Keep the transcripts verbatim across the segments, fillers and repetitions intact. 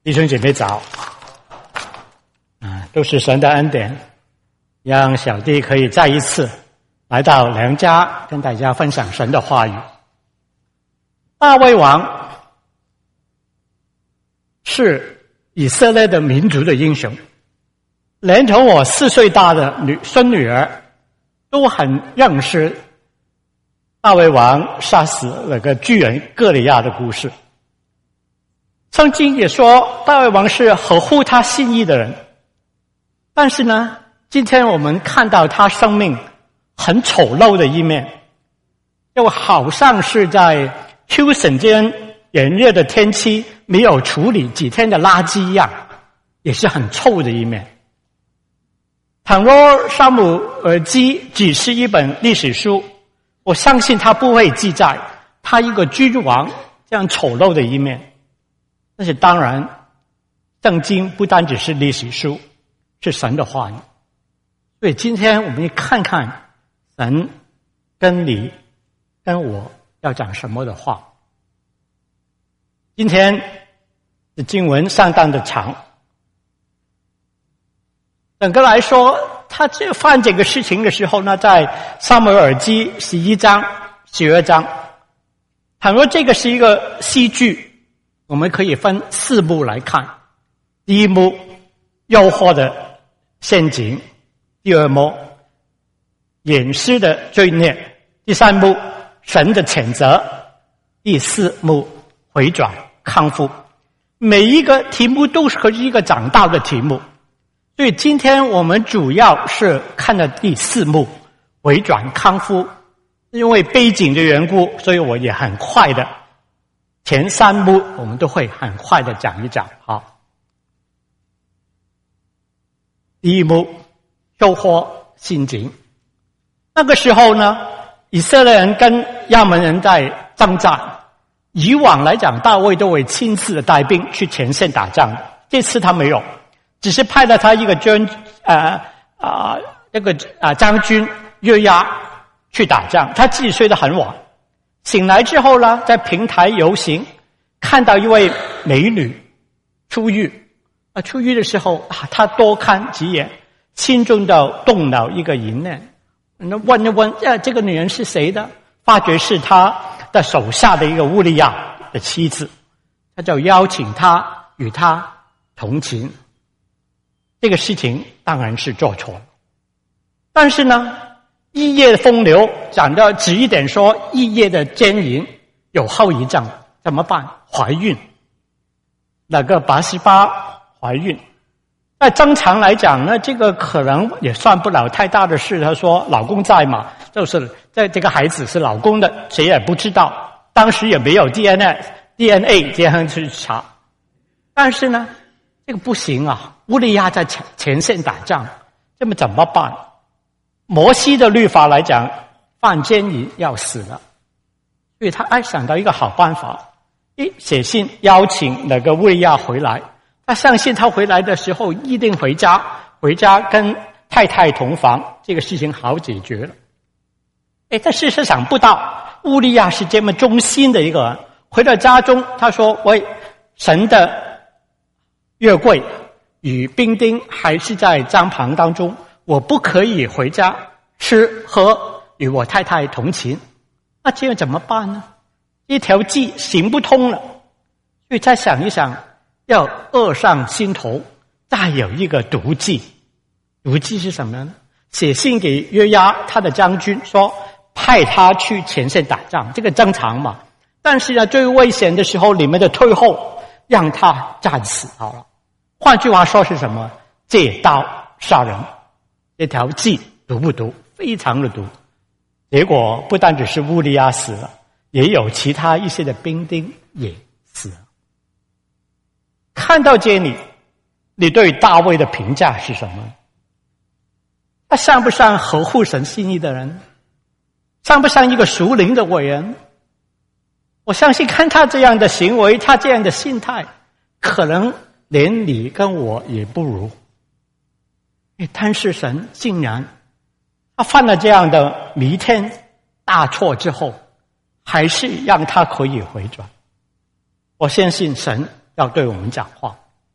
弟兄姐妹早，啊，都是神的恩典，让小弟可以再一次来到良家，跟大家分享神的话语。大卫王是以色列的民族的英雄，连同我四岁大的女孙女儿都很认识大卫王杀死那个巨人歌利亚的故事。圣经也说大卫王是合乎他心意的人，但是呢，今天我们看到他生命很丑陋的一面，就好像是在秋审间炎热的天气没有处理几天的垃圾一样，也是很臭的一面。倘若撒母耳记只是一本历史书，我相信他不会记载他一个君王这样丑陋的一面。但是当然，圣经不单只是历史书，是神的话语。所以今天我们看看神跟你跟我要讲什么的话。今天的经文相当的长，整个来说他这犯这个事情的时候呢，在撒母耳记十一章十二章。倘若这个是一个戏剧，我们可以分四幕来看。第一幕，诱惑的陷阱；第二幕，掩饰的罪孽；第三幕，神的谴责；第四幕，回转康复。每一个题目都是一个长大的题目，所以今天我们主要是看的第四幕，回转康复。因为背景的缘故，所以我也很快的前三幕我们都会很快的讲一讲。好，第一幕，诱惑陷阱。那个时候呢，以色列人跟亚扪人在征战。以往来讲，大卫都会亲自的带兵去前线打仗的，这次他没有，只是派了他一个军呃啊那个啊将军约押去打仗。他自己睡得很晚，醒来之后呢，在平台游行，看到一位美女出狱啊，出狱的时候啊，他多看几眼，心中就动了一个疑念，那问一问，啊，这个女人是谁的？发觉是他的手下的一个乌利亚的妻子，他就邀请他与他同寝。这个事情当然是做错了，但是呢，异业的风流，讲的直一点说，异业的奸淫有后遗症，怎么办？怀孕，那个拔示巴怀孕。那正常来讲呢，这个可能也算不了太大的事。他说老公在嘛，就是在这个孩子是老公的，谁也不知道，当时也没有 D N A D N A 这样去查。但是呢，这个不行啊，乌利亚在前前线打仗，这么怎么办？摩西的律法来讲，犯奸淫要死了，所以他哎想到一个好办法，一写信邀请那个乌利亚回来。他相信他回来的时候一定回家，回家跟太太同房，这个事情好解决了。哎，但事实想不到乌利亚是这么忠心的一个人，回到家中他说，喂，神的约柜与兵丁还是在帐篷当中，我不可以回家吃喝与我太太同寝，那这样怎么办呢？一条计行不通了，所以再想一想，要扼上心头，再有一个毒计。毒计是什么呢？写信给约押他的将军说，派他去前线打仗，这个正常嘛。但是呢，最危险的时候你们的退后，让他战死好了。换句话说是什么？借刀杀人。这条计毒不毒？非常的毒。结果不单只是乌利亚死了，也有其他一些的兵丁也死了。看到这里，你对大卫的评价是什么？他像不像合乎神心意的人？像不像一个属灵的伟人？我相信看他这样的行为，他这样的心态，可能连你跟我也不如。但是神竟然他犯了这样的弥天大错之后，还是让他可以回转。我相信神要对我们讲话，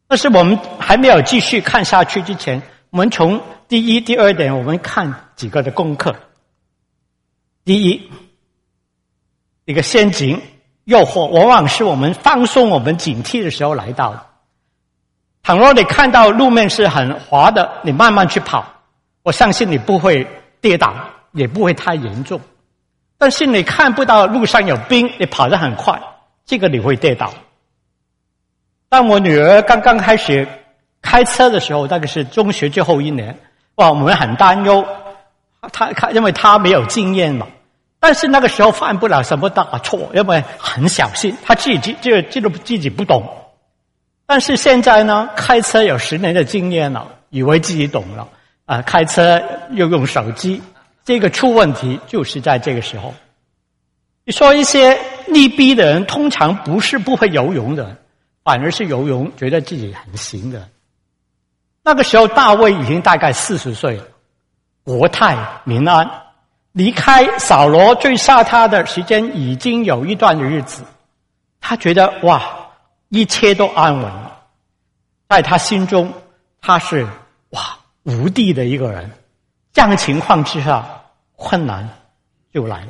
但是我们还没有继续看下去之前，我们从第一、第二点，我们看几个的功课。第一，一个陷阱、诱惑，往往是我们放松我们警惕的时候来到的。倘若你看到路面是很滑的，你慢慢去跑，我相信你不会跌倒，也不会太严重。但是你看不到路上有冰，你跑得很快，这个你会跌倒。当我女儿刚刚开始开车的时候，大概是中学最后一年，哇，我们很担忧，她因为她没有经验嘛。但是那个时候犯不了什么大错，因为很小心，她自己就记得自己不懂。但是现在呢，开车有十年的经验了，以为自己懂了啊、呃，开车又用手机，这个出问题就是在这个时候。你说一些溺毙的人，通常不是不会游泳的，反而是游泳觉得自己很行的。那个时候大卫已经大概四十岁了，国泰民安，离开扫罗追杀他的时间已经有一段的日子，他觉得哇，一切都安稳了。在他心中，他是哇无敌的一个人。这样的情况之下，困难就来了。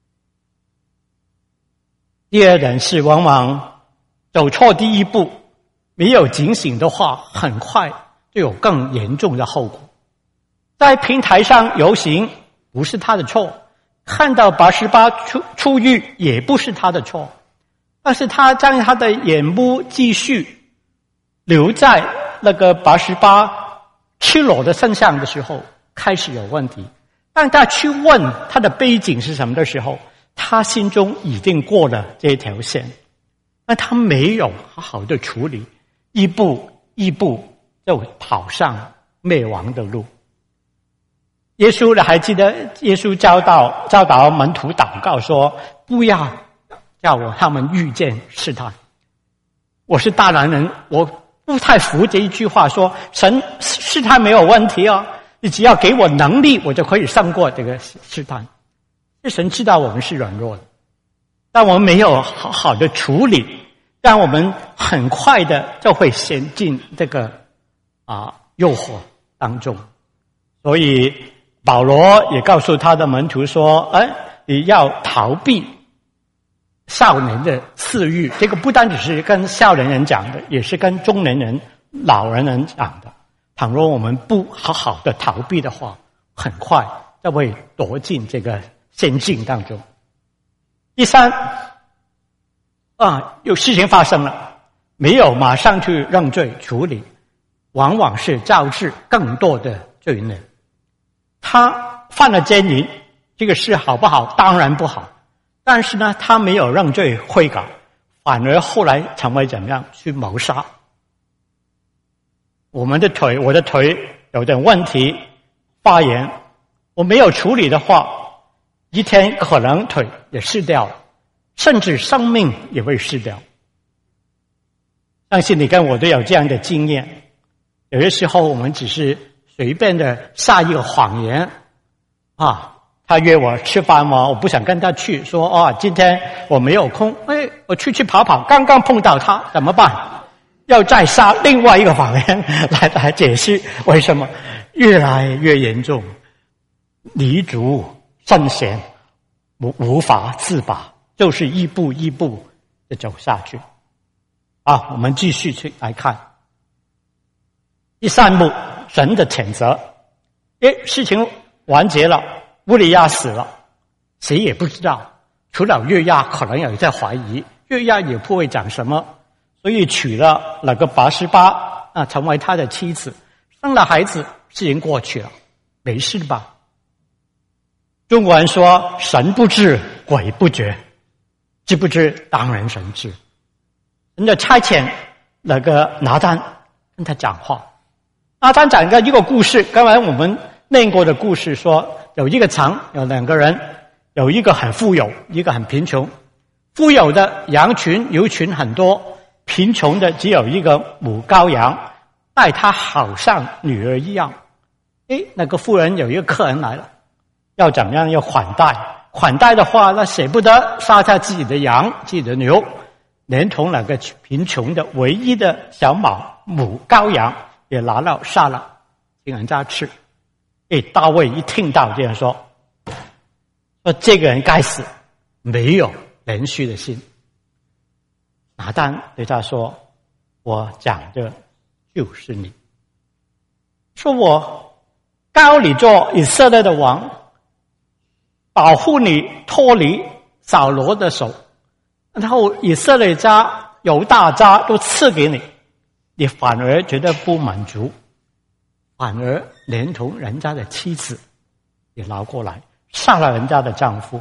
第二点是，往往走错第一步，没有警醒的话，很快就有更严重的后果。在平台上游行不是他的错，看到拔示巴出出狱也不是他的错，但是他将他的眼目继续留在那个拔示巴赤裸的身上的时候，开始有问题。当他去问他的背景是什么的时候，他心中已经过了这条线，但他没有好好的处理，一步一步就跑上灭亡的路。耶稣还记得耶稣教导教导门徒祷告说，不要叫我他们遇见试探。我是大男人，我不太服这一句话，说神试探没有问题哦，你只要给我能力，我就可以胜过这个试探。神知道我们是软弱的，但我们没有好好的处理，让我们很快的就会陷进这个啊诱惑当中。所以保罗也告诉他的门徒说，哎，你要逃避少年的私欲。这个不单只是跟少年人讲的，也是跟中年人、老人人讲的。倘若我们不好好的逃避的话，很快就会躲进这个陷阱当中。第三啊，有事情发生了，没有马上去认罪处理，往往是招致更多的罪孽。他犯了奸淫，这个事好不好？当然不好。但是呢，他没有认罪悔改，反而后来成为怎么样？去谋杀。我们的腿，我的腿有点问题，发炎，我没有处理的话，一天可能腿也失掉了，甚至生命也会失掉。相信你跟我都有这样的经验，有些时候我们只是随便的撒一个谎言啊，他约我吃饭吗？我不想跟他去，说啊，今天我没有空，哎，我出去跑跑，刚刚碰到他，怎么办？要再撒另外一个谎言来来解释为什么，越来越严重，泥足深陷，无无法自拔，就是一步一步的走下去。啊，我们继续去来看第三步，神的谴责。诶，事情完结了，乌利亚死了，谁也不知道，除了约押可能有在怀疑，约押也不会讲什么，所以娶了那个拔示巴啊，成为他的妻子，生了孩子，事情过去了，没事吧？中国人说神不知鬼不觉，知不知当然神知。神的差遣那个拿单跟他讲话，拿单讲个一个故事，刚才我们念过的故事说，有一个城有两个人，有一个很富有，一个很贫穷。富有的羊群牛群很多，贫穷的只有一个母羔羊，待他好像女儿一样。诶，那个富人有一个客人来了，要怎么样？要款待。款待的话，那舍不得杀下自己的羊自己的牛， 连同那个贫穷的唯一的小马母羔羊也拿了杀了，请人家吃。哎，大卫一听到这样说，说这个人该死，没有连续的心。拿单对他说：“我讲的就是你，说我膏你做以色列的王，保护你脱离扫罗的手，然后以色列家、犹大家都赐给你，你反而觉得不满足，反而连同人家的妻子也拿过来，杀了人家的丈夫。”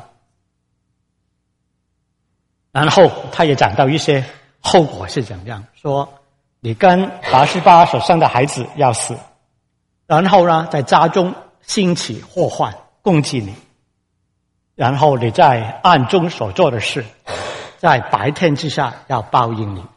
然后他也讲到一些后果是怎样，说你跟拔示巴所生的孩子要死，然后呢在家中兴起祸患攻击你，然后你在暗中所做的事，在白天之下要报应你。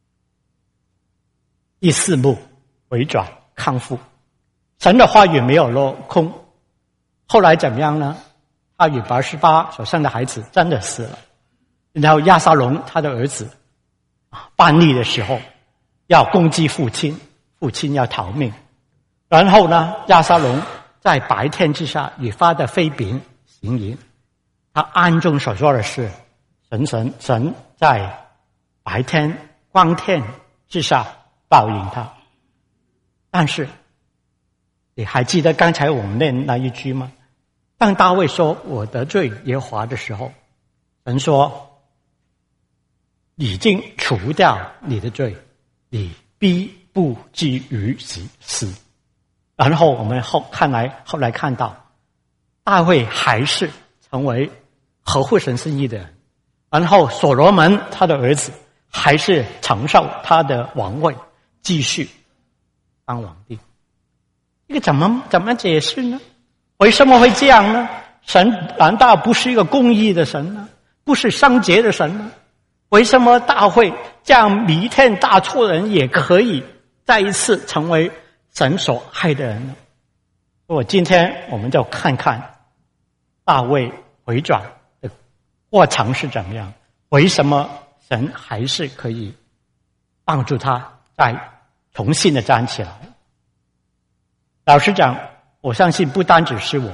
第四幕回转康复，神的话语没有落空。后来怎么样呢？他与拔示巴所生的孩子真的死了，然后亚撒龙他的儿子叛逆的时候要攻击父亲，父亲要逃命，然后呢亚撒龙在白天之下与他的妃嫔行淫，他暗中所做的事，神神神在白天光天之下报应他。但是你还记得刚才我们念那一句吗？当大卫说我得罪耶和华的时候，神说已经除掉你的罪，你必不至于死。然后我们后看来后来看到大卫还是成为合乎神心意的人，然后所罗门他的儿子还是承受他的王位，继续当皇帝。这个怎么怎么解释呢？为什么会这样呢？神难道不是一个公义的神呢？不是圣洁的神呢？为什么大卫这样弥天大错的人也可以再一次成为神所爱的人呢？我今天我们就看看大卫回转的过程是怎么样，为什么神还是可以帮助他再重新的站起来。老实讲，我相信不单只是我，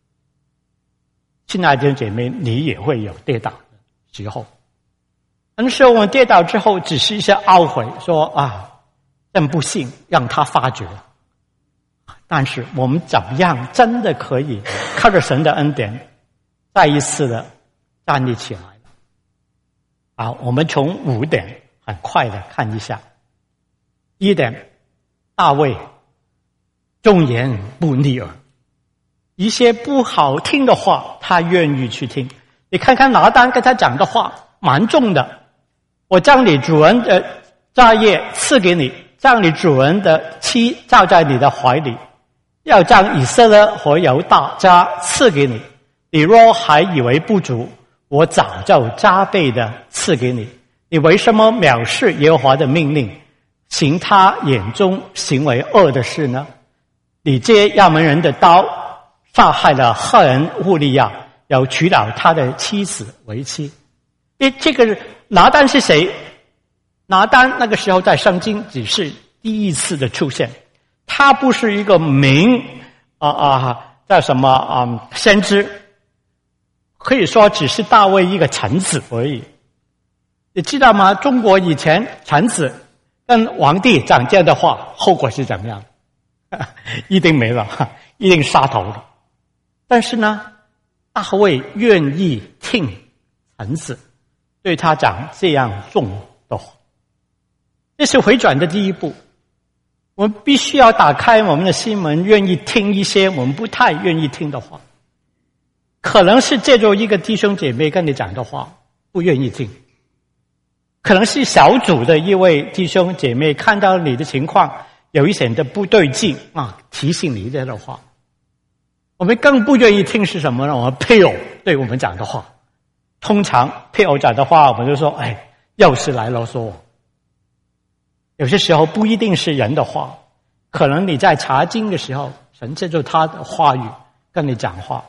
亲爱的姐妹，你也会有跌倒的时候。很多时候我们跌倒之后只是一些懊悔，说啊真不幸让他发觉。但是我们怎么样真的可以靠着神的恩典再一次的站立起来了？好，我们从五点很快的看一下。第一点，大卫忠言不逆耳，一些不好听的话他愿意去听。你看看拿单跟他讲的话蛮重的，我将你主人的家业赐给你，将你主人的妻罩在你的怀里，要将以色列和犹大家赐给你，你若还以为不足，我早就加倍的赐给你。你为什么藐视耶和华的命令，行他眼中行为恶的事呢？你借亚扪人的刀杀害了赫人乌利亚，又娶了他的妻子为妻。诶，这个拿单是谁？拿单那个时候在圣经只是第一次的出现，他不是一个名啊啊叫什么啊先知，可以说只是大卫一个臣子而已。你知道吗？中国以前臣子跟皇帝讲这样的话，后果是怎么样？一定没了，一定杀头了。但是呢，大卫愿意听臣子对他讲这样重的话，这是回转的第一步。我们必须要打开我们的心门，愿意听一些我们不太愿意听的话。可能是借助一个弟兄姐妹跟你讲的话不愿意听，可能是小组的一位弟兄姐妹看到你的情况有一些的不对劲啊，提醒你这样的话。我们更不愿意听是什么呢？我们配偶对我们讲的话，通常配偶讲的话我们就说哎，又是来啰嗦我。有些时候不一定是人的话，可能你在查经的时候神借助他的话语跟你讲话，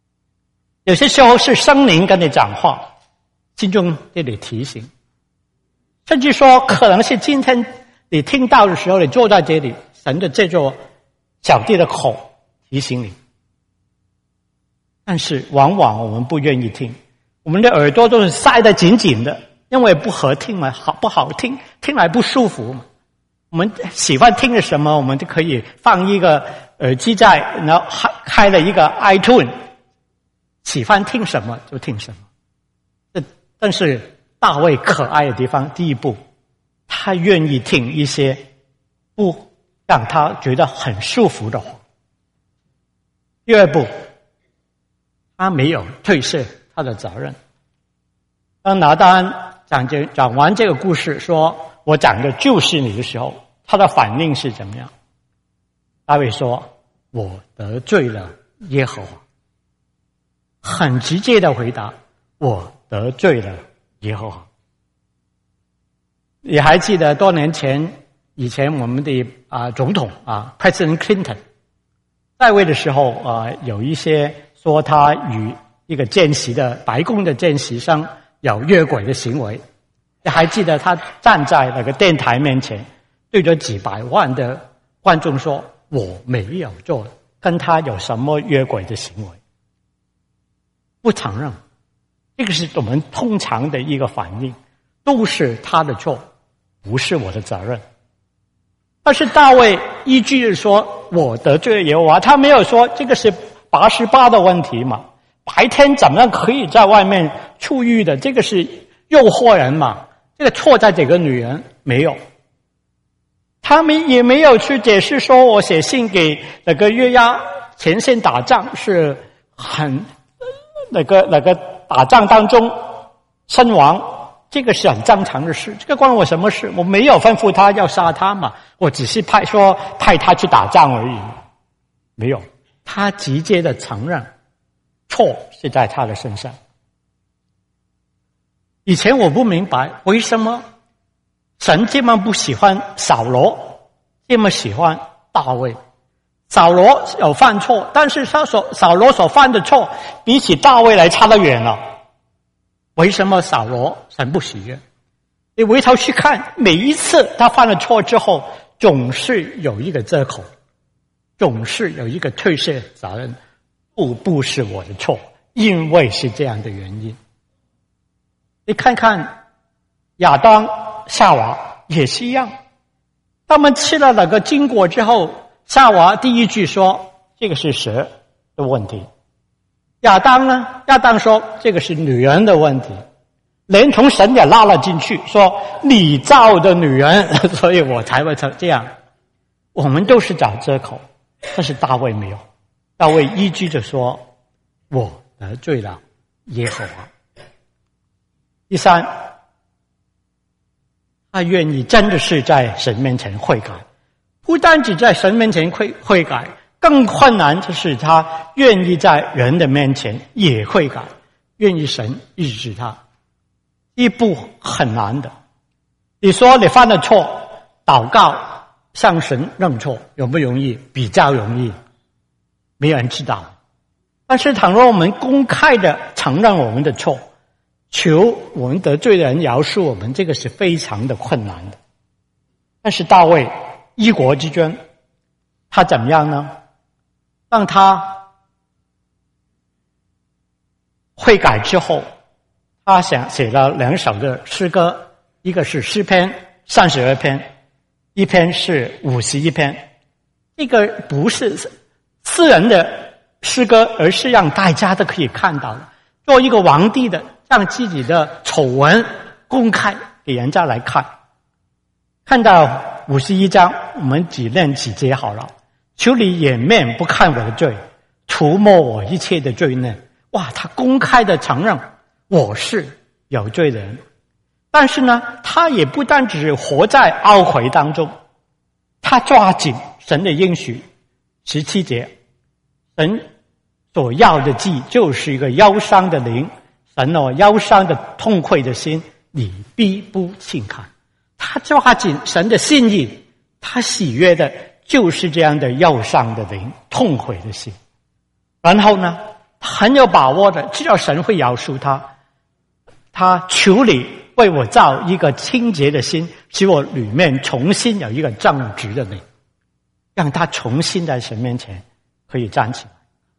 有些时候是圣灵跟你讲话，心中对你提醒。 甚至说可能是今天你听到的时候，你坐在这里，神的这座小弟的口提醒你。但是往往我们不愿意听，我们的耳朵都是塞得紧紧的，因为不合听嘛，好不好听，听来不舒服嘛。我们喜欢听的什么，我们就可以放一个耳机在，然后开了一个 iTunes， 喜欢听什么就听什么。但是大卫可爱的地方，第一步，他愿意听一些不让他觉得很舒服的话。第二步，他没有推卸他的责任。当拿单讲这讲完这个故事，说我讲的就是你的时候，他的反应是怎么样？大卫说：“我得罪了耶和华。”很直接的回答：“我得罪了耶和华。”你还记得多年前，以前我们的啊、呃、总统啊 President Clinton 在位的时候啊、呃，有一些说他与一个见习的白宫的见习生有越轨的行为。你还记得他站在那个电台面前，对着几百万的观众说：“我没有做跟他有什么越轨的行为。”不承认，这个是我们通常的一个反应，都是他的错，不是我的责任。但是大卫依据说我得罪了耶和华，他没有说这个是八十八的问题嘛，白天怎么样可以在外面出狱的，这个是诱惑人嘛，这个错在这个女人没有。他们也没有去解释说我写信给那个约押前线打仗是很那个那个打仗当中身亡，这个是很正常的事，这个关我什么事？我没有吩咐他要杀他嘛，我只是派说派他去打仗而已，没有。他直接的承认错是在他的身上。以前我不明白为什么神这么不喜欢扫罗，这么喜欢大卫。扫罗有犯错，但是他所扫罗所犯的错比起大卫来差得远了。为什么扫罗神不喜悦？你回头去看，每一次他犯了错之后，总是有一个遮口，总是有一个推卸责任，不不是我的错，因为是这样的原因。你看看亚当夏娃也是一样，他们吃了那个禁果之后，夏娃第一句说这个是蛇的问题，亚当呢亚当说这个是女人的问题，连同神也拉了进去，说你造的女人，所以我才会这样。我们都是找遮口，但是大卫没有，大卫依据着说我得罪了耶和华。第三，他愿意真的是在神面前悔改，不单只在神面前悔悔改，更困难就是他愿意在人的面前也悔改，愿意神医治他。一步很难的。你说你犯了错，祷告向神认错容不容易？比较容易，没有人知道。但是倘若我们公开的承认我们的错，求我们得罪的人饶恕我们，这个是非常的困难的。但是大卫一国之君，他怎么样呢？当他悔改之后，他想写了两首的诗歌，一个是诗篇三十二篇，一篇是五十一篇。这个不是私人的诗歌，而是让大家都可以看到的。做一个皇帝的，让自己的丑闻公开给人家来看。看到五十一章，我们只念几节好了。求你掩面不看我的罪，涂抹我一切的罪孽。哇，他公开的承认我是有罪的人。但是呢，他也不单只是活在懊悔当中，他抓紧神的应许。十七节，神所要的祭就是一个忧伤的灵，神哦，忧伤的痛悔的心，你必不轻看。他抓紧神的心意，他喜悦的就是这样的忧伤的灵，痛悔的心。然后呢，他很有把握的知道神会饶恕他，他求你为我造一个清洁的心，使我里面重新有一个正直的灵，让他重新在神面前可以站起来。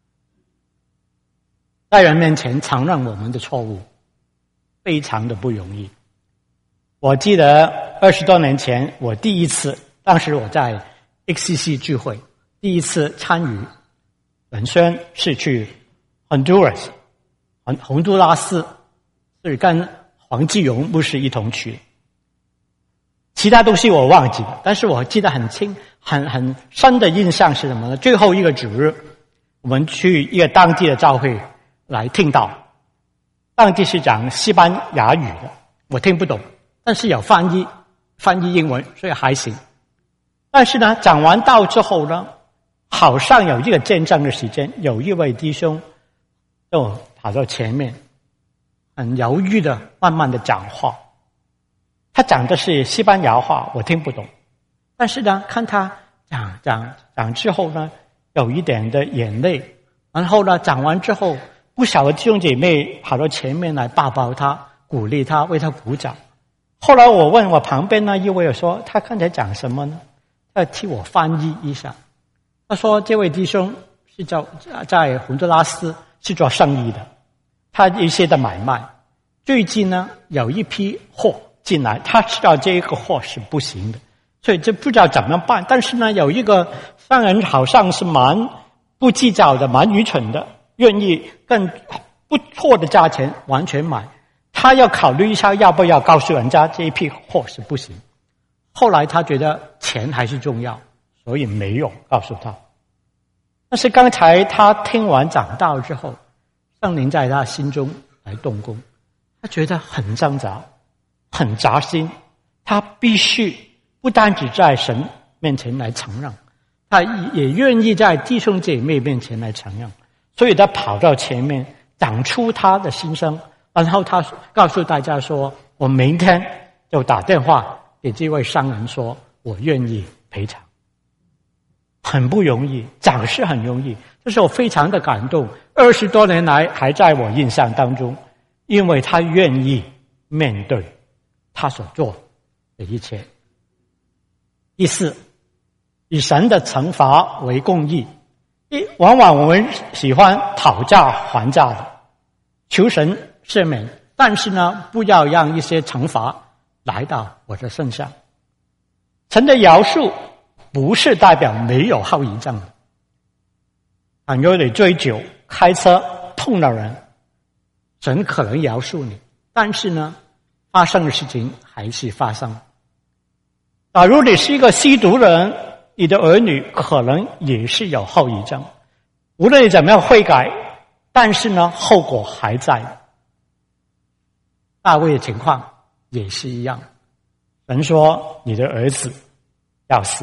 在人面前承认我们的错误非常的不容易。我记得二十多年前我第一次，当时我在 X C C 聚会，第一次参与本宣是去 Honduras 洪都拉斯，是跟黄继荣牧师一同去，其他东西我忘记了，但是我记得很清很很深的印象是什么呢？最后一个主日我们去一个当地的教会来听道，当地是讲西班牙语的，我听不懂，但是有翻译翻译英文，所以还行。但是呢，讲完道之后呢，好像有一个见证的时间，有一位弟兄就跑到前面，很犹豫的慢慢的讲话。他讲的是西班牙话，我听不懂，但是呢，看他讲讲讲之后呢，有一点的眼泪，然后呢，讲完之后，不少的弟兄姐妹跑到前面来抱抱他，鼓励他，为他鼓掌。后来我问我旁边那一位说，他刚才讲什么呢？他替我翻译一下。他说这位弟兄是在在洪都拉斯是做生意的，他一些的买卖，最近呢有一批货进来，他知道这个货是不行的，所以就不知道怎么办。但是呢，有一个商人好像是蛮不计较的，蛮愚蠢的，愿意更不错的价钱完全买。他要考虑一下要不要告诉人家这一批货是不行。后来他觉得钱还是重要，所以没有告诉他。但是刚才他听完讲道之后，圣灵在他心中来动工，他觉得很挣扎，很扎心，他必须不单只在神面前来承认，他也愿意在弟兄姐妹面前来承认，所以他跑到前面讲出他的心声，然后他告诉大家说，我明天就打电话给这位商人说，我愿意赔偿。很不容易，讲是很容易，这是我非常的感动，二十多年来还在我印象当中，因为他愿意面对他所做的一切。第四，以神的惩罚为公义。往往我们喜欢讨价还价的，求神赦免，但是呢，不要让一些惩罚来到我的身上。神的饶恕不是代表没有后遗症的。倘若你醉酒开车碰到人，神可能饶恕你，但是呢，发生的事情还是发生。假如你是一个吸毒人，你的儿女可能也是有后遗症，无论你怎么样悔改，但是呢，后果还在。大卫的情况也是一样，神说你的儿子要死。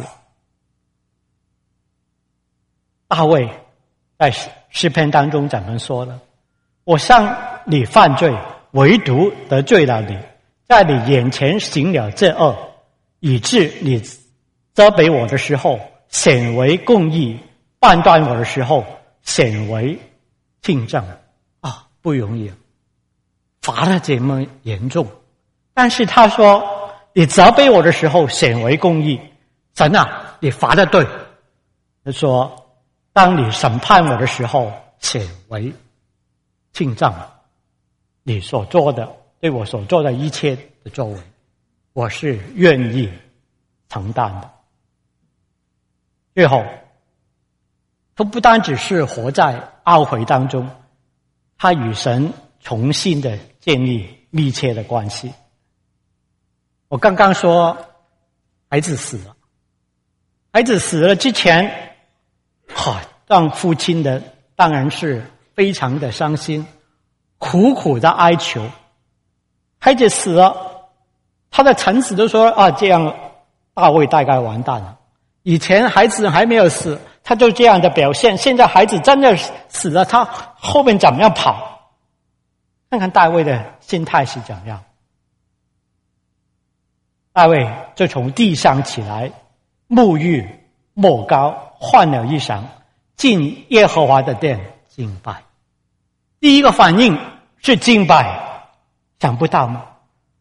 大卫在诗篇当中怎么说呢？我向你犯罪，唯独得罪了你，在你眼前行了这恶，以致你责备我的时候显为公义，判断我的时候显为听正。啊，不容易，罚得这么严重。但是他说你责备我的时候显为公义，神啊，你罚得对。他说当你审判我的时候显为听正，你所做的对我所做的一切的作为，我是愿意承担的。最后，他不单只是活在懊悔当中，他与神重新的建立密切的关系。我刚刚说孩子死了，孩子死了之前，哈，让父亲的当然是非常的伤心，苦苦的哀求。孩子死了，他的臣子都说啊，这样大卫大概完蛋了。以前孩子还没有死，他就这样的表现，现在孩子真的死了，他后面怎么样跑？看看大卫的心态是怎样。大卫就从地上起来，沐浴抹膏，换了衣裳，进耶和华的殿敬拜。第一个反应是敬拜，想不到吗？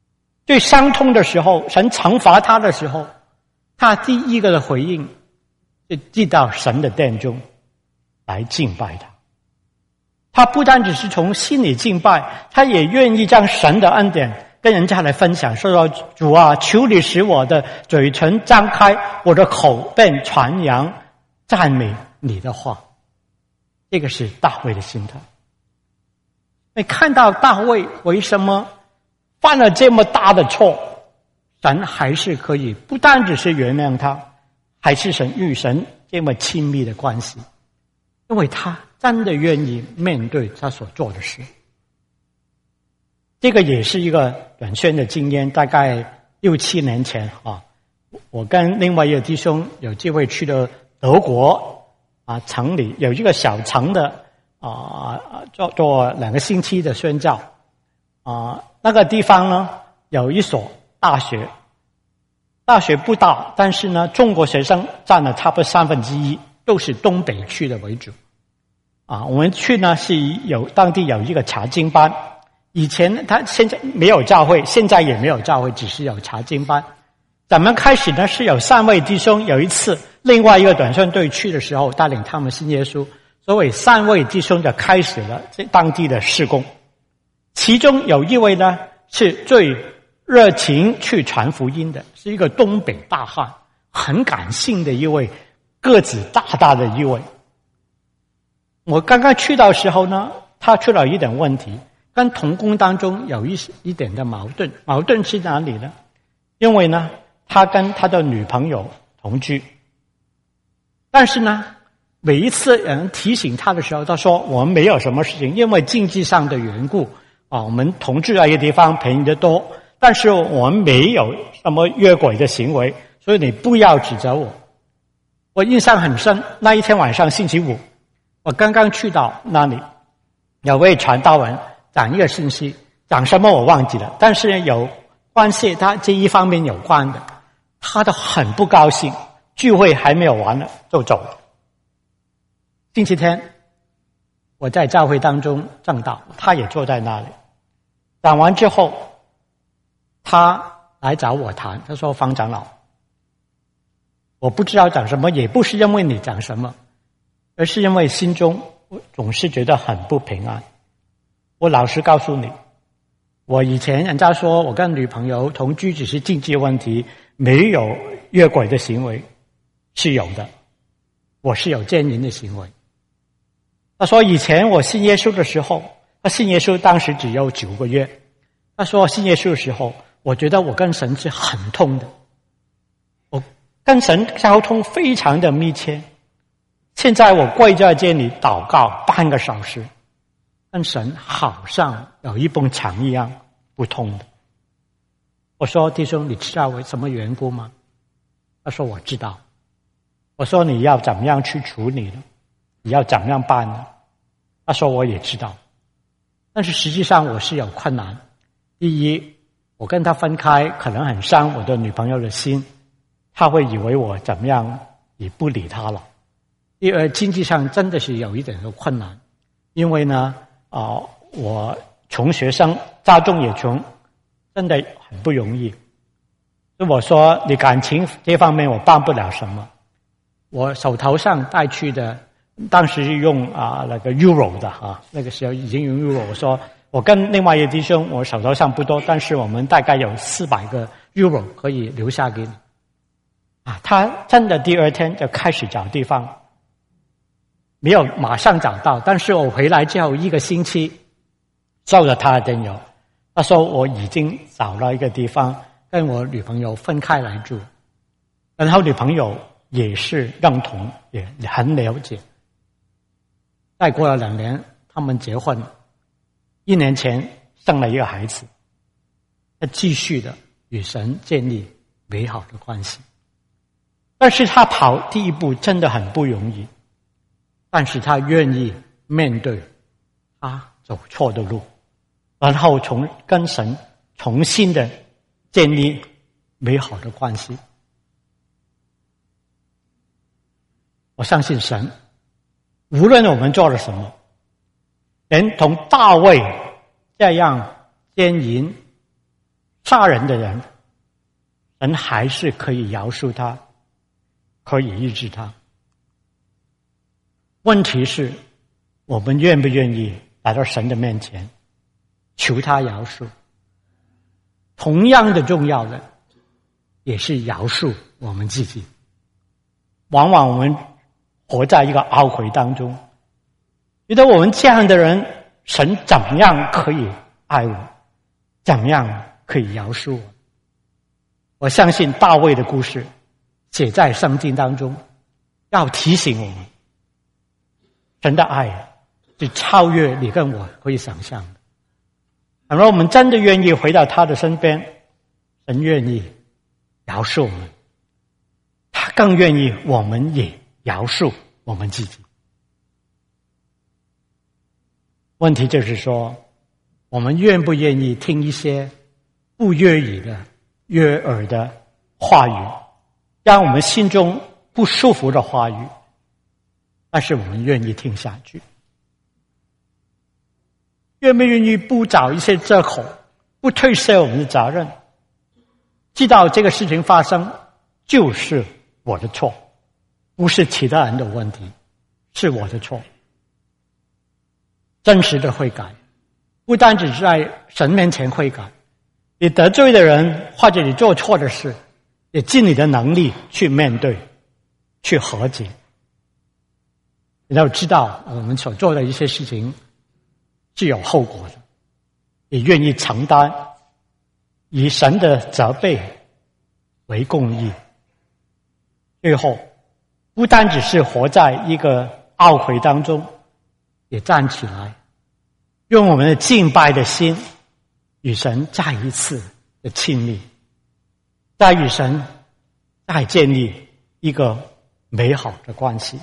最伤痛的时候，神惩罚他的时候，他第一个的回应就进到神的殿中来敬拜他。他不单只是从心里敬拜，他也愿意将神的恩典跟人家来分享，说主啊，求你使我的嘴唇张开，我的口便传扬赞美你的话。这个是大卫的心态。你看到大卫为什么犯了这么大的错，神还是可以不单只是原谅他，还是神与神这么亲密的关系，因为他真的愿意面对他所做的事。这个也是一个短宣的经验，大概六七年前啊，我跟另外一个弟兄有机会去了德国啊，城里有一个小城的啊，做做两个星期的宣教啊，那个地方呢有一所大学，大学不大，但是呢，中国学生占了差不多三分之一，都是东北区的为主啊。我们去呢是有当地有一个查经班。以前他现在没有教会，现在也没有教会，只是有查经班。咱们开始呢是有三位弟兄，有一次另外一个短宣队去的时候，带领他们信耶稣，所以三位弟兄就开始了这当地的事工。其中有一位呢是最热情去传福音的，是一个东北大汉，很感性的一位，个子大大的一位。我刚刚去到的时候呢，他出了一点问题，跟同工当中有一一点的矛盾。矛盾是哪里呢？因为呢，他跟他的女朋友同居，但是呢，每一次人提醒他的时候，他说我们没有什么事情，因为经济上的缘故啊，我们同住在一个地方便宜得多，但是我们没有什么越轨的行为，所以你不要指责我。我印象很深，那一天晚上星期五，我刚刚去到那里，有位传道人讲一个信息，讲什么我忘记了，但是有关系他这一方面有关的，他都很不高兴，聚会还没有完了就走了。星期天我在教会当中正道，他也坐在那里，讲完之后他来找我谈，他说方长老，我不知道讲什么，也不是因为你讲什么，而是因为心中总是觉得很不平安。我老实告诉你，我以前人家说我跟女朋友同居只是经济问题，没有越轨的行为，是有的，我是有奸淫的行为。他说以前我信耶稣的时候，他信耶稣当时只有九个月，他说信耶稣的时候，我觉得我跟神是很痛的，我跟神交通非常的密切。现在我跪在这里祷告半个小时，跟神好像有一埲墙一样不通的。我说弟兄，你知道为什么缘故吗？他说我知道。我说你要怎么样去处理呢？你要怎么样办呢？他说我也知道，但是实际上我是有困难。第一，我跟他分开可能很伤我的女朋友的心，他会以为我怎么样也不理他了。第二，经济上真的是有一点的困难，因为呢啊、呃，我穷学生，家中也穷，真的很不容易。所以我说你感情这方面我帮不了什么，我手头上带去的当时用啊、呃、那个 euro 的啊，那个时候已经用 euro。我说我跟另外一个弟兄，我手头上不多，但是我们大概有四百个 euro 可以留下给你。啊，他真的第二天就开始找地方，没有马上找到，但是我回来之后一个星期，收了他的电邮，他说我已经找了一个地方跟我女朋友分开来住，然后女朋友也是认同，也很了解。再过了两年，他们结婚，一年前生了一个孩子，他继续的与神建立美好的关系。但是他跑第一步真的很不容易，但是他愿意面对他走错的路，然后从跟神重新的建立美好的关系。我相信神，无论我们做了什么，连同大卫这样奸淫杀人的人，神还是可以饶恕他，可以医治他。问题是我们愿不愿意来到神的面前求他饶恕。同样的重要的也是饶恕我们自己。往往我们活在一个懊悔当中，觉得我们这样的人，神怎么样可以爱我，怎么样可以饶恕我。我相信大卫的故事写在圣经当中，要提醒我们，神的爱是超越你跟我可以想象的。倘若我们真的愿意回到他的身边，神愿意饶恕我们，他更愿意我们也饶恕我们自己。问题就是说，我们愿不愿意听一些不悦耳的悦耳的话语，让我们心中不舒服的话语，但是我们愿意听下去。愿不愿意不找一些借口，不推卸我们的责任，知道这个事情发生就是我的错，不是其他人的问题，是我的错。真实的悔改不单只是在神面前悔改，你得罪的人或者你做错的事，也尽你的能力去面对，去和解。你要知道我们所做的一些事情是有后果的，也愿意承担，以神的责备为公义。最后不单只是活在一个懊悔当中，也站起来，用我们的敬拜的心与神再一次的亲密，再与神再建立一个美好的关系。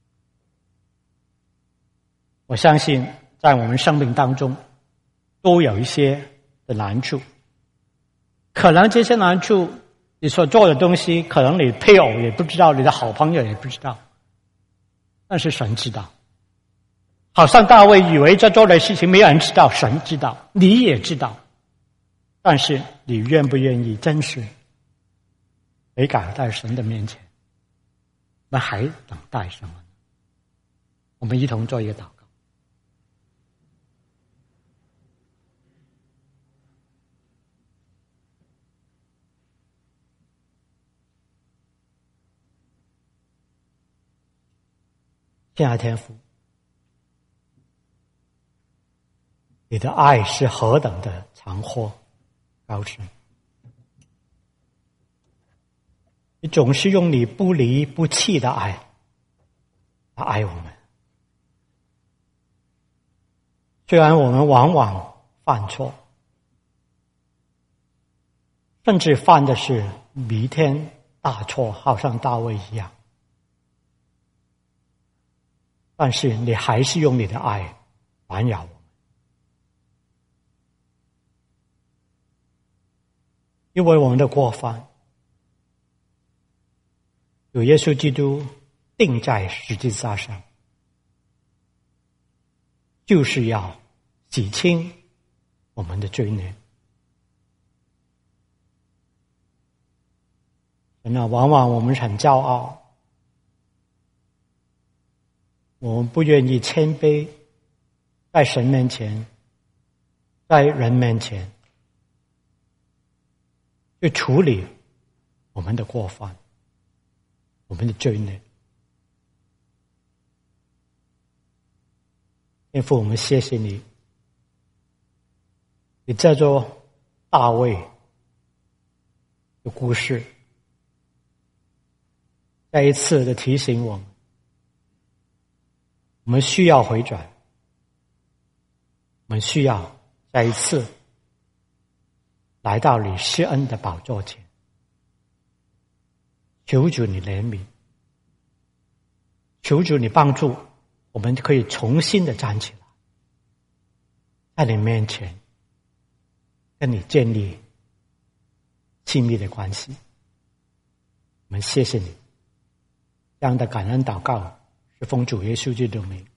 我相信在我们生命当中都有一些的难处，可能这些难处你所做的东西，可能你配偶也不知道，你的好朋友也不知道，但是神知道。好像大卫以为这做的事情没有人知道，神知道，你也知道，但是你愿不愿意真实悔改在神的面前？那还等待什么呢？我们一同做一个祷告。亲爱的天父，你的爱是何等的长阔高深，你总是用你不离不弃的爱来爱我们。虽然我们往往犯错，甚至犯的是弥天大错，好像大卫一样，但是你还是用你的爱环绕我们。因为我们的过犯，有耶稣基督钉在十字架上，就是要洗清我们的罪孽。那往往我们很骄傲，我们不愿意谦卑，在神面前，在人面前去处理我们的过犯，我们的罪孽。天父，我们谢谢你，你这座大卫的故事再一次的提醒我们，我们需要回转，我们需要再一次来到你施恩的宝座前，求主你怜悯，求主你帮助我们可以重新的站起来，在你面前跟你建立亲密的关系。我们谢谢你，这样的感恩祷告是奉主耶稣基督的名。